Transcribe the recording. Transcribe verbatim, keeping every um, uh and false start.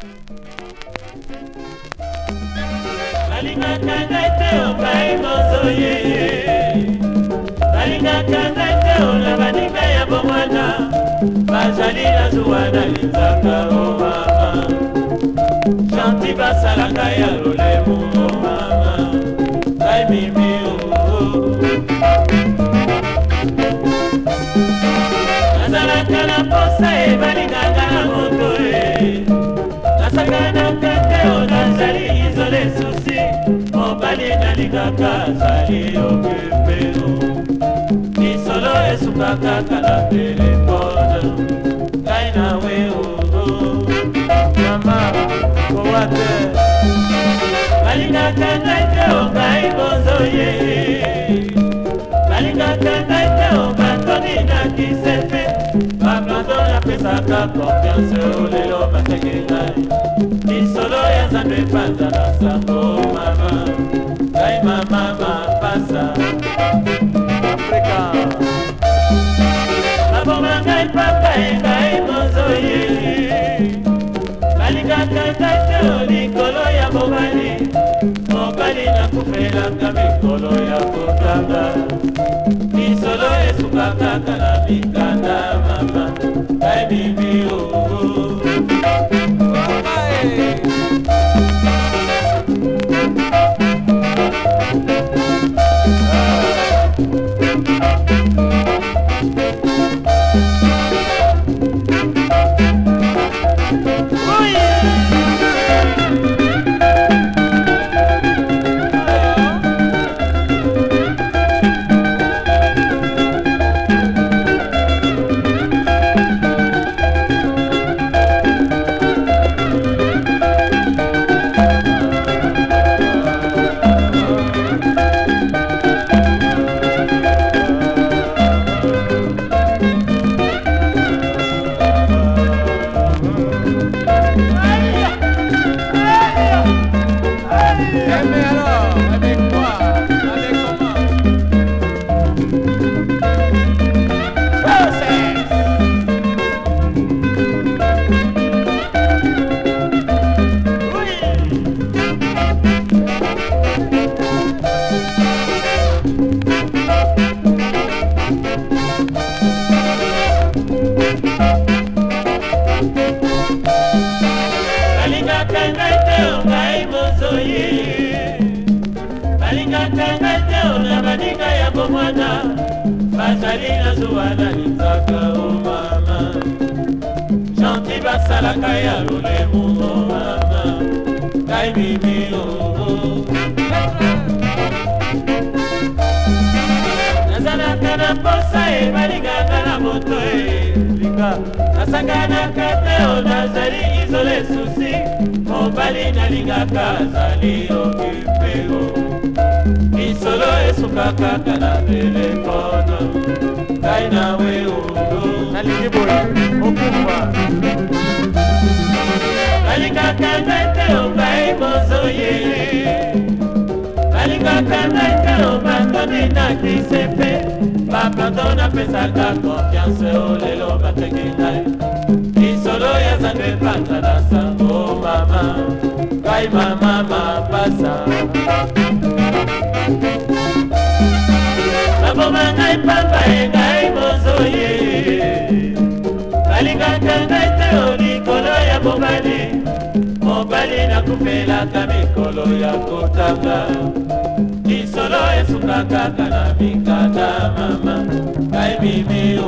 balingaka ngai te okai mozoye balingaka ngai te ona baninga ya bomwana bazali na zuwa na linzaka o mama janti basalaka ya lolemo o mama ngai mimi o nazalaka na posa e balingaka na moto e nasakanaka te o nazali izole susi mobali nalingaka azali okupe o lisolo esuka kaka na telefone ngai nawe o mama kowate balingaka ngai te o ngai bozoye balingaka ngai te o batoni na kisepe baplando napesaka confiance o lelo bateke ngai lisolo ya nzambe epanza na sango mama ngai mama mapasa afrika baboma ngai papa e ngai mozoye balingaka ngai te o likolo ya mobali mobali nakufelaka mikolo ya kotanga lisolo esuka kaka na mikanda mama ngai bibi o balingaka ngai te o ngai mozoye balingaka ngai te o na baninga ya bomwana bazali na zuwa na linzaka o mama janti basalaka ya lolemo o mama ngai mimi o nazalaka na posa e balingaka na moto e linga nasanganaka te o nazali izole susi mobali nalingaka azali okupe o lisolo esuka kaka na telefone ngai nawe o nalingi boye okufa balingaka ngai te o ngai mozoye balingaka ngai te o batoni na kisepe baplando napesaka confiance o lelo bateki ngai lisolo ya nzambe epanza na sango mama ngai mama mapasa baboma ngai papa e ngai mozoye balingaka ngai te o likolo ya mobali mobali nakufelaka mikolo ya kotanga lisolo esuka kaka na mikanda mama ngai mimi o